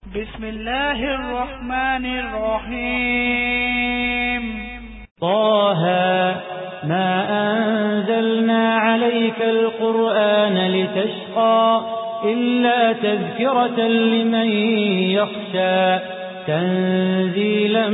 بسم الله الرحمن الرحيم طه ما أنزلنا عليك القرآن لتشقى إلا تذكرة لمن يخشى تنزيلا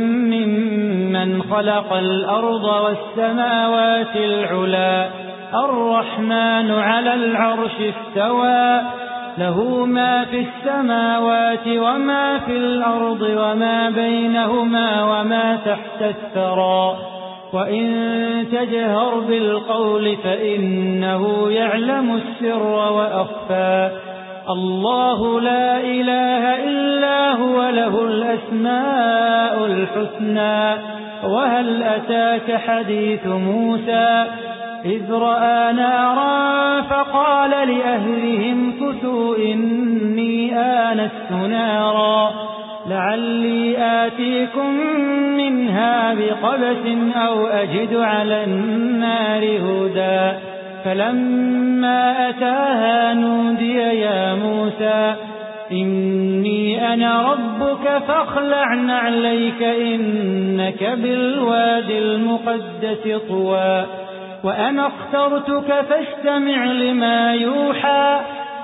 ممن خلق الأرض والسماوات العلا الرحمن على العرش استوى له ما في السماوات وما في الأرض وما بينهما وما تحت الثرى وإن تجهر بالقول فإنه يعلم السر وأخفى الله لا إله إلا هو له الأسماء الحسنى وهل أتاك حديث موسى إذ رأى نارا فقال لأهلهم كثوا إني آنست نارا لعلي آتيكم منها بقبس أو أجد على النار هدى فلما أتاها نودي يا موسى إني أنا ربك فاخلع نعليك إنك بالواد المقدس طوى وأنا اخترتك فاستمع لما يوحى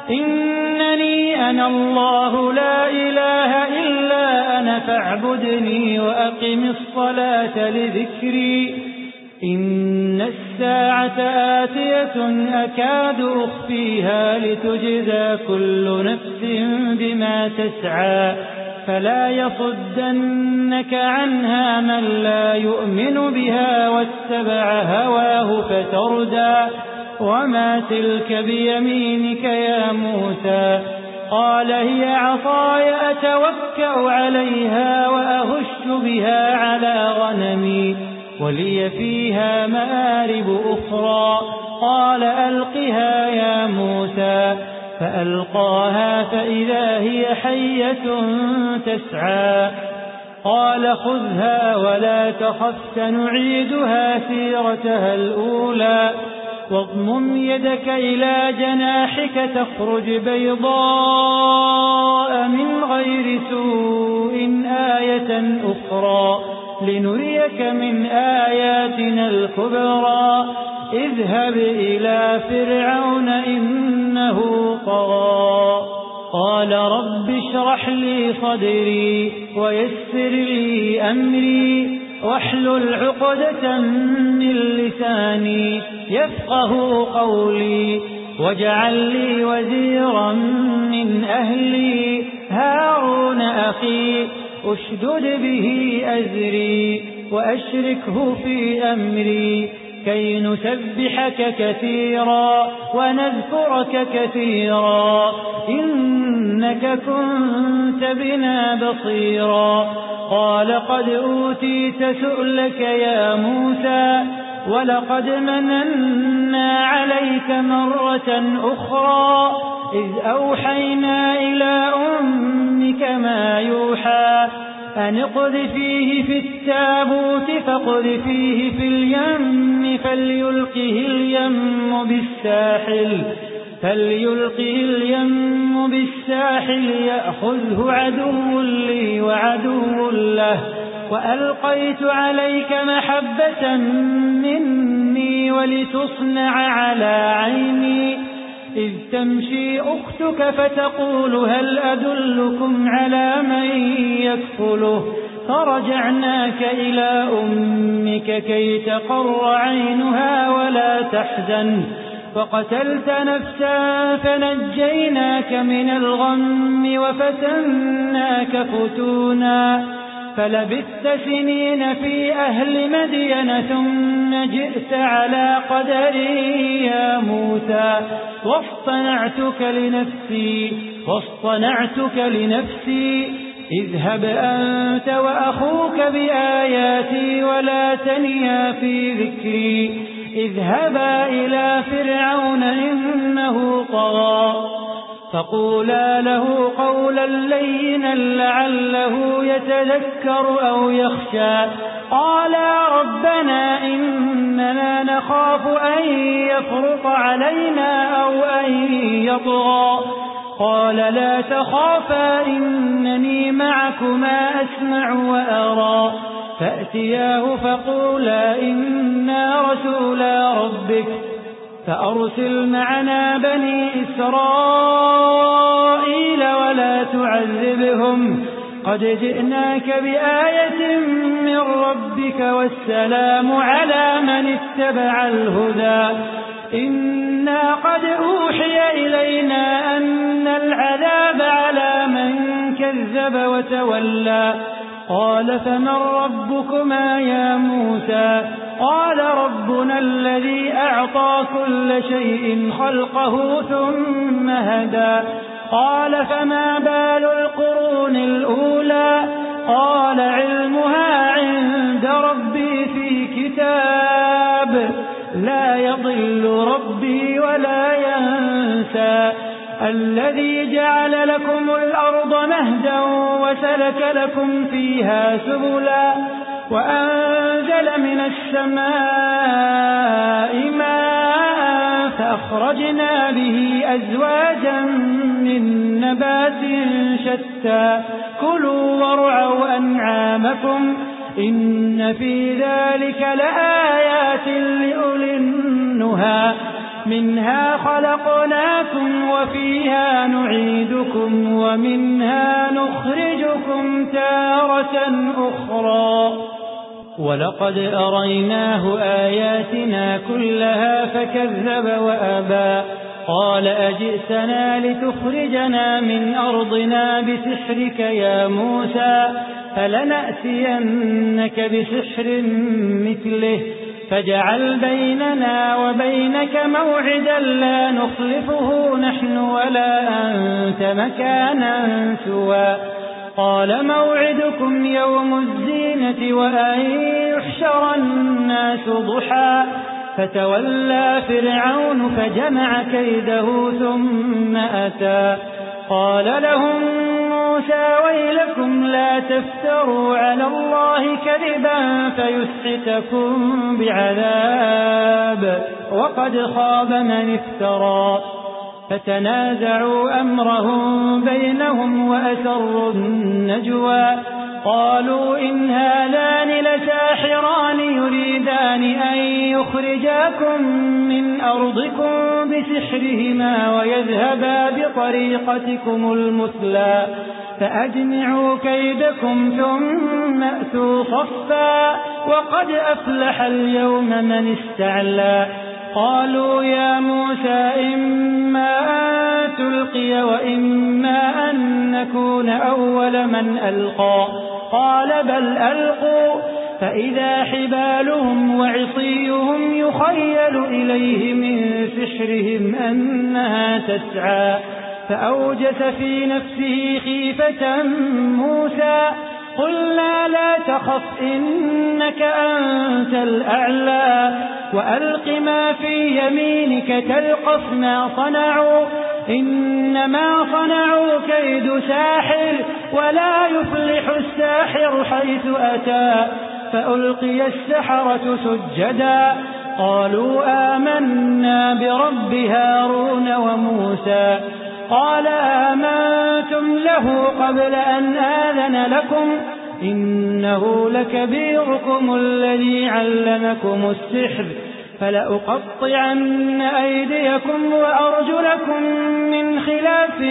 إنني أنا الله لا إله إلا أنا فاعبدني وأقم الصلاة لذكري إن الساعة آتية أكاد أخفيها لتجزى كل نفس بما تسعى فلا يصدنك عنها من لا يؤمن بها واتبع هواه فتردى وما تلك بيمينك يا موسى قال هي عصاي أتوكأ عليها وأهش بها على غنمي ولي فيها مآرب أخرى قال ألقها يا موسى فألقاها فإذا هي حية تسعى قال خذها ولا تخف سنعيدها سيرتها الأولى واضمم يدك إلى جناحك تخرج بيضاء من غير سوء آية أخرى لنريك من آياتنا الكبرى اذهب إلى فرعون إنه طغى قال رب اشرح لي صدري ويسر لي أمري واحلل عقدة من لساني يفقه قولي واجعل لي وزيرا من أهلي هارون أخي أشدد به أزري وأشركه في أمري كي نسبحك كثيرا ونذكرك كثيرا إنك كنت بنا بصيرا قال قد أوتيت سؤلك يا موسى ولقد مننا عليك مرة أخرى إذ أوحينا إلى أمك ما يوحى أن اقذفيه في التابوت فاقذفيه في اليم فليلقه اليم بالساحل يأخذه عدو لي وعدو له وألقيت عليك محبة مني ولتصنع على عيني إذ تمشي أختك فتقول هل أدلكم على من يكفله فرجعناك إلى أمك كي تقر عينها ولا تحزن فقتلت نفسا فنجيناك من الغم وفتناك فتونا فلبثت سنين في أهل مدين ثم جئت على قدري يا موسى واصطنعتك لنفسي اذهب أنت وأخوك بآياتي ولا تنيا في ذكري اذهبا إلى فرعون إنه طغى فقولا له قولا لينا لعله يتذكر أو يخشى قالا ربنا إننا نخاف أن يفرط علينا أو أن يطغى قال لا تخافا إن معكما أسمع وأرى فأتياه فقولا إنا رسولا ربك فأرسل معنا بني إسرائيل ولا تعذبهم قد جئناك بآية من ربك والسلام على من اتبع الهدى إنا قد أوحي إلينا أن العذاب على من كذب وتولى قال فمن ربكما يا موسى قال ربنا الذي أعطى كل شيء خلقه ثم هدى قال فما بال القرون الأولى قال علمها عند ربي في كتاب لا يضل ربي ولا ينسى الذي جعل لكم الأرض مهدا وسلك لكم فيها سبلا وأنزل من السماء ماء فأخرجنا به أزواجا من نبات شتى كلوا وارعوا أنعامكم إن في ذلك لآيات لأولي النهى منها خلقناكم وفيها نعيدكم ومنها نخرجكم تارة أخرى ولقد أريناه آياتنا كلها فكذب وأبى قال أجئتنا لتخرجنا من أرضنا بسحرك يا موسى فلنأتينك بسحر مثله فاجعل بيننا وبينك موعدا لا نخلفه نحن ولا أنت مكانا سوى قال موعدكم يوم الزينة وأن يحشر الناس ضحى فتولى فرعون فجمع كيده ثم أتى قال لهم موسى ويلكم لا تفتروا على الله كذبا فيسحتكم بعذاب وقد خاب من افترى فتنازعوا أمرهم بينهم وأسروا النجوى قالوا إن هذان لساحران يريدان أن يخرجاكم من أرضكم بسحرهما ويذهبا بطريقتكم المثلى فأجمعوا كيدكم ثم أتوا صفا وقد أفلح اليوم من استعلى قالوا يا موسى إما أن تلقي وإما أن نكون أول من ألقى قال بل ألقوا فإذا حبالهم وعصيهم يخيل إليه من سحرهم أنها تسعى فأوجس في نفسه خيفة موسى قلنا لا تخف إنك أنت الأعلى وألق ما في يمينك تلقف ما صنعوا إنما صنعوا كيد ساحر ولا يفلح الساحر حيث أتى فألقي السحرة سجدا قالوا آمنا برب هارون وموسى قال آمنتم له قبل أن آذن لكم إنه لكبيركم الذي علمكم السحر فلأقطعن أيديكم وأرجلكم من خلاف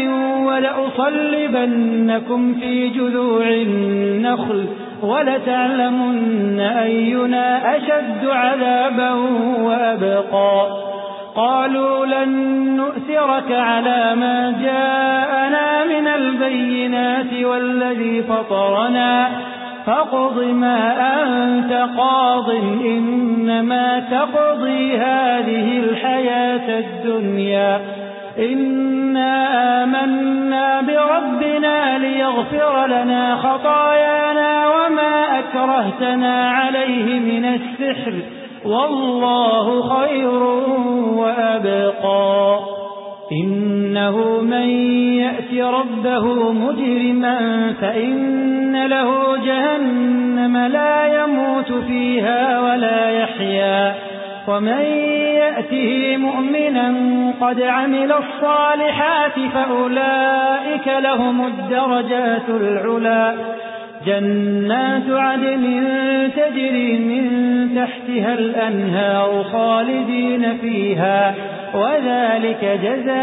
ولأصلبنكم في جذوع النخل ولتعلمن أينا أشد عذابا وأبقى قالوا لن نؤثرك على ما جاءنا من البينات والذي فطرنا فاقض ما أنت قاض إنما تقضي هذه الحياة الدنيا إنا آمنا بربنا ليغفر لنا خطايانا وما أكرهتنا عليه من السحر والله خير وأبقى إنه من يأت ربه مجرما فإن له جهنم لا يموت فيها ولا يحيا ومن يأته مؤمنا قد عمل الصالحات فأولئك لهم الدرجات العلى جنات عدن تجري من تحتها الأنهار خالدين فيها وذلك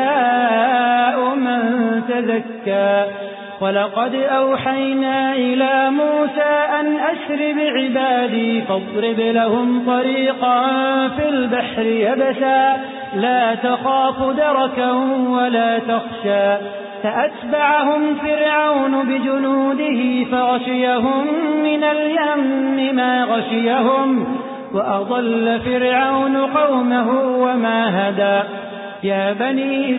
جزاء من تزكى ولقد أوحينا إلى موسى أن أسر بعبادي فاضرب لهم طريقا في البحر يبسا لا تخاف دركا ولا تخشى فأتبعهم فرعون بجنوده فغشيهم من اليم ما غشيهم وأضل فرعون قومه وما هدى يا بني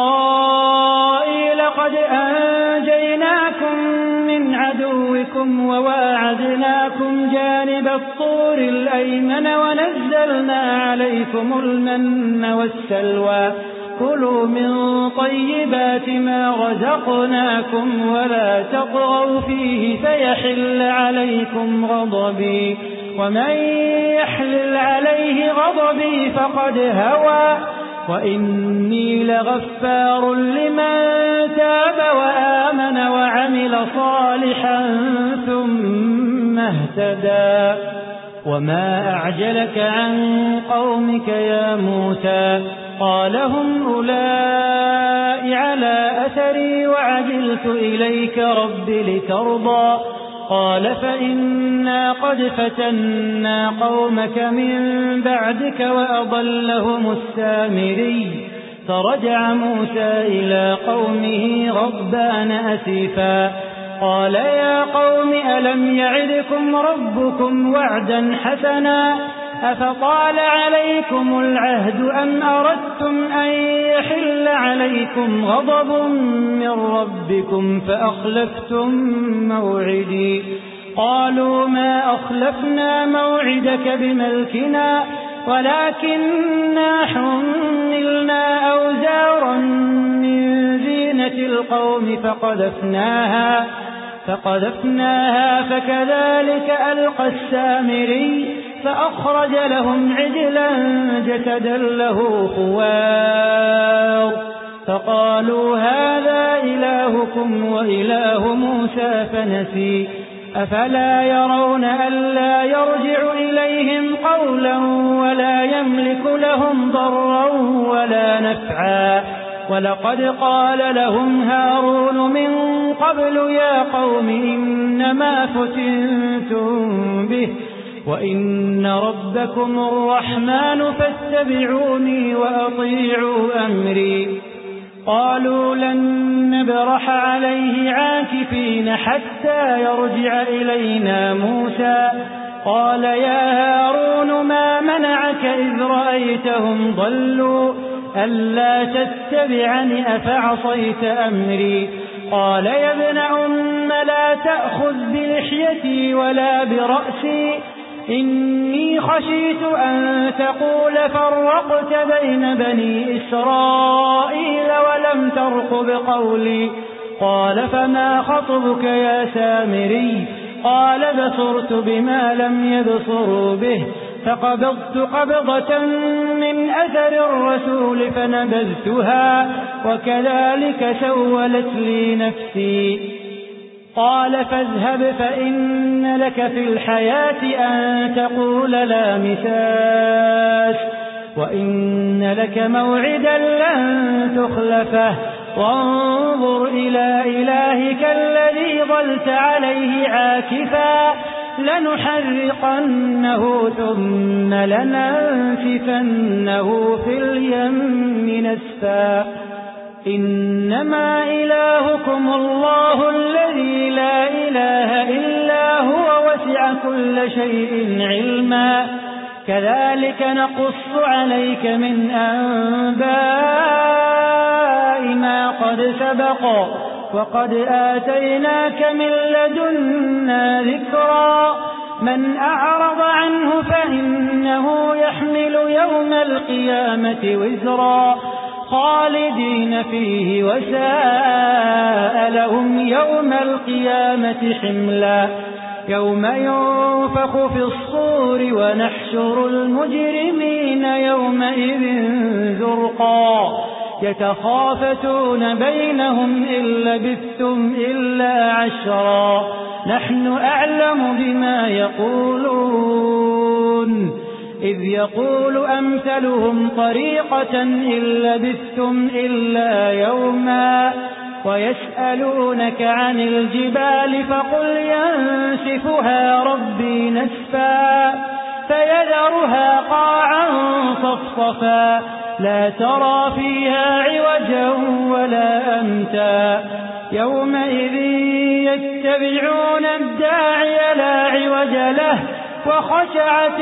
إسرائيل قد أنجيناكم من عدوكم وواعدناكم جانب الطور الأيمن ونزلنا عليكم المن والسلوى كلوا من طيبات ما رزقناكم ولا تطغوا فيه فيحل عليكم غضبي ومن يحلل عليه غضبي فقد هوى وإني لغفار لمن تاب وآمن وعمل صالحا ثم اهتدى وما أعجلك عن قومك يا موسى قال هم أولئك على أثري وعجلت إليك رب لترضى قال فإنا قد فتنا قومك من بعدك وأضلهم السامري فرجع موسى إلى قومه غضبان أسفا قال يا قوم ألم يعدكم ربكم وعدا حسنا أفطال عليكم العهد أم أردتم أن يحل عليكم غضب من ربكم فأخلفتم موعدي قالوا ما أخلفنا موعدك بملكنا ولكننا حملنا أوزارا من زينة القوم فقذفناها فكذلك ألقى السامري فأخرج لهم عجلا جسدا له خوار فقالوا هذا إلهكم وإله موسى فنسي أفلا يرون ألا يرجع إليهم قولا ولا يملك لهم ضرا ولا نفعا ولقد قال لهم هارون من قبل يا قوم إنما فتنتم به وإن ربكم الرحمن فاتبعوني وأطيعوا أمري قالوا لن نبرح عليه عاكفين حتى يرجع إلينا موسى قال يا هارون ما منعك إذ رأيتهم ضلوا ألا تتبعني أفعصيت أمري قال يا ابن أم لا تأخذ بلحيتي ولا برأسي إني خشيت أن تقول فرقت بين بني إسرائيل ولم ترقب قولي قال فما خطبك يا سامري قال بصرت بما لم يبصروا به فقبضت قبضة من أثر الرسول فنبذتها وكذلك سولت لي نفسي قال فاذهب فإن لك في الحياة أن تقول لا مساس وإن لك موعدا لن تخلفه وانظر إلى إلهك الذي ظلت عليه عاكفا لنحرقنه ثم لننسفنه في اليم نسفا إنما إلهكم الله الذي لا إله إلا هو وسع كل شيء علما كذلك نقص عليك من أنباء ما قد سبق وقد آتيناك من لدنا ذكرا من أعرض عنه فإنه يحمل يوم القيامة وزرا خالدين فيه وساء لهم يوم القيامة حملا يوم ينفخ في الصور ونحشر المجرمين يومئذ زرقا يتخافتون بينهم إن لبثتم إلا عشرا نحن أعلم بما يقولون إذ يقول أمثلهم طريقة إن لبثتم إلا يوما ويسألونك عن الجبال فقل ينسفها ربي نسفا فيذرها قاعا صفصفا لا ترى فيها عوجا ولا أمتا يومئذ يتبعون الداعي لا عوج له وخشعت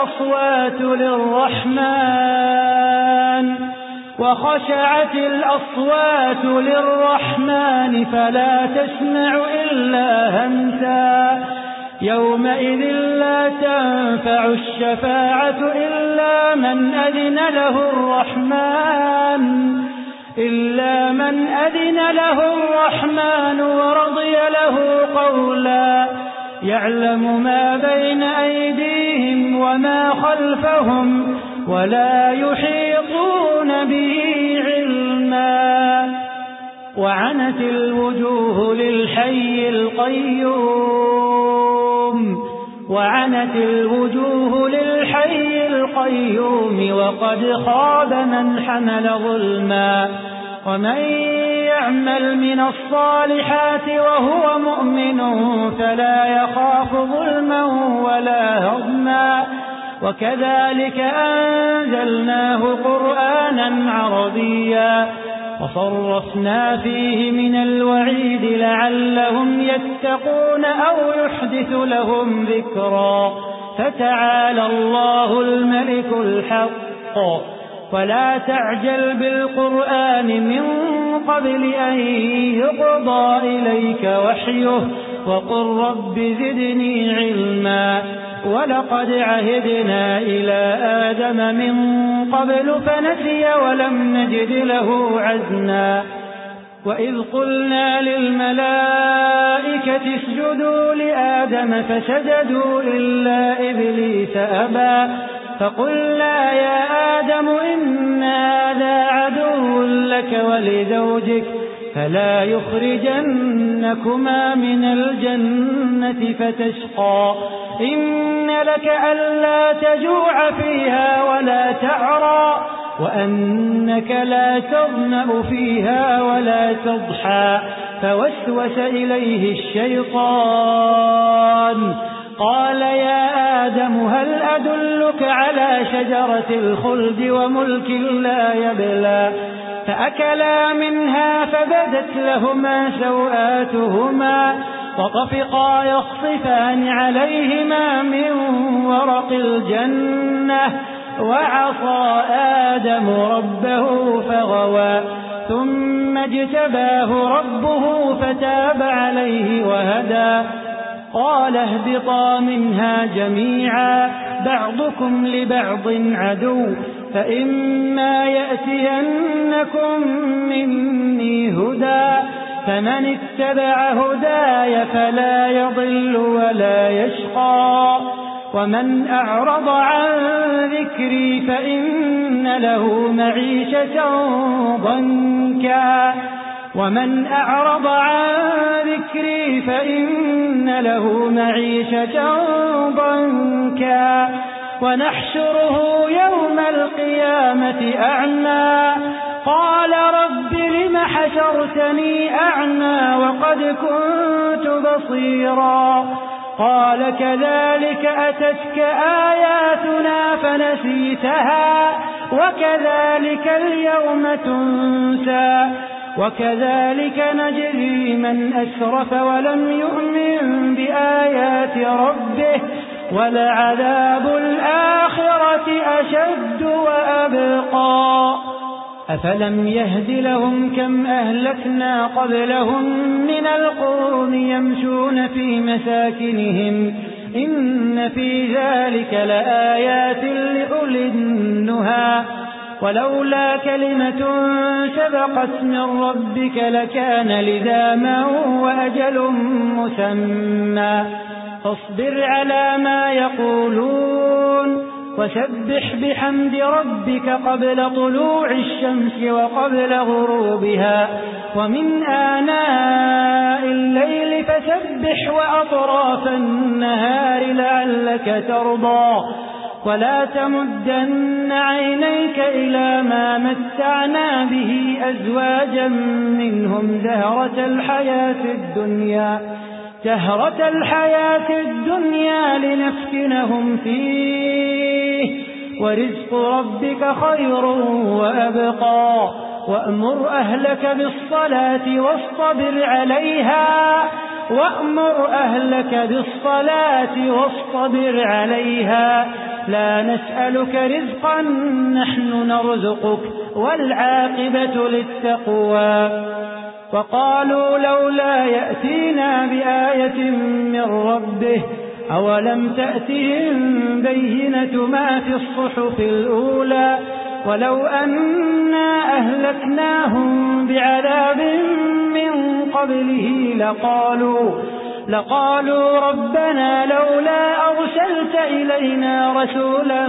الأصوات للرحمن فلا تسمع إلا همسا يومئذ لا تنفع الشفاعة إلا من أذن له الرحمن ورضي له قولا يعلم ما بين أيديهم وما خلفهم ولا يحيطون به علما وعنت الوجوه للحي القيوم وقد خاب من حمل ظلما ومن يعمل من الصالحات وهو مؤمن فلا يخاف ظلما ولا هضما وكذلك أنزلناه قرآنا عربيا وصرفنا فيه من الوعيد لعلهم يتقون أو يحدث لهم ذكرا فتعالى الله الملك الحق ولا تعجل بالقرآن من قبل أن يقضى إليك وحيه وقل رب زدني علما ولقد عهدنا إلى آدم من قبل فنسي ولم نجد له عزما وإذ قلنا للملائكة اسجدوا لآدم فسجدوا إلا إبليس أبى فقلنا يا آدم إن هذا عدو لك ولزوجك فلا يخرجنكما من الجنة فتشقى إن لك ألا تجوع فيها ولا تعرى وأنك لا تظمأ فيها ولا تضحى فوسوس إليه الشيطان قال يا آدم هل أدلك على شجرة الخلد وملك لا يبلى فأكلا منها فبدت لهما سوآتهما وطفقا يخصفان عليهما من ورق الجنة وعصى آدم ربه فغوى ثم اجتباه ربه فتاب عليه وهدى قال اهبطا منها جميعا بعضكم لبعض عدو فإما يأتينكم مني هدى فمن اتبع هداي فلا يضل ولا يشقى ومن أعرض عن ذكري فإن له معيشة ضنكا ونحشره يوم القيامة أعمى قال رب لم حشرتني أعمى وقد كنت بصيرا قال كذلك أتتك آياتنا فنسيتها وكذلك اليوم تنسى وكذلك نجزي من أسرف ولم يؤمن بآيات ربه ولعذاب الآخرة أشد وأبقى أفلم يهد لهم كم أهلكنا قبلهم من القرون يمشون في مساكنهم إن في ذلك لآيات لأولي النهى ولولا كلمة سبقت من ربك لكان لزاما وأجل مسمى فاصبر على ما يقولون وسبح بحمد ربك قبل طلوع الشمس وقبل غروبها ومن آناء الليل فسبح وأطراف النهار لعلك ترضى ولا تمدن عينيك إلى ما متعنا به أزواجا منهم زهرة الحياة الدنيا لنفتنهم فيه ورزق ربك خير وأبقى وأمر أهلك بالصلاة واصطبر عليها لا نسألك رزقا نحن نرزقك والعاقبة للتقوى وقالوا لولا يأتينا بآية من ربه أولم تأتهم بينة ما في الصحف الأولى ولو أنا أهلكناهم بعذاب من قبله لقالوا ربنا لولا أرسلت إلينا رسولا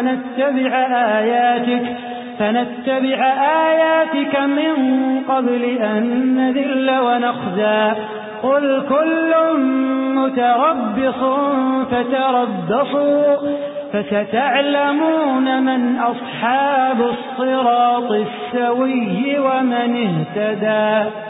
فنتبع آياتك من قبل أن نذل ونخزى قل كل متربص فتربصوا فستعلمون من أصحاب الصراط السوي ومن اهتدى.